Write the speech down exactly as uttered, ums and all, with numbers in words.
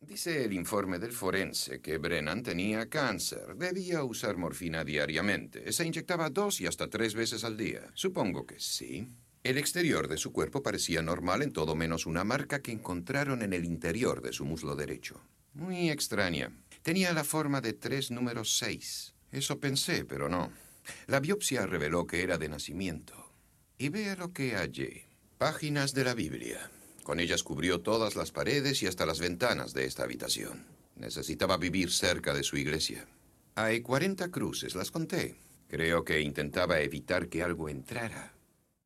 Dice el informe del forense que Brennan tenía cáncer. Debía usar morfina diariamente. Se inyectaba dos y hasta tres veces al día. Supongo que sí. El exterior de su cuerpo parecía normal en todo menos una marca que encontraron en el interior de su muslo derecho. Muy extraña. Tenía la forma de tres número seis. Eso pensé, pero no. La biopsia reveló que era de nacimiento. Y vea lo que hallé. Páginas de la Biblia. Con ellas cubrió todas las paredes y hasta las ventanas de esta habitación. Necesitaba vivir cerca de su iglesia. Hay cuarenta cruces, las conté. Creo que intentaba evitar que algo entrara.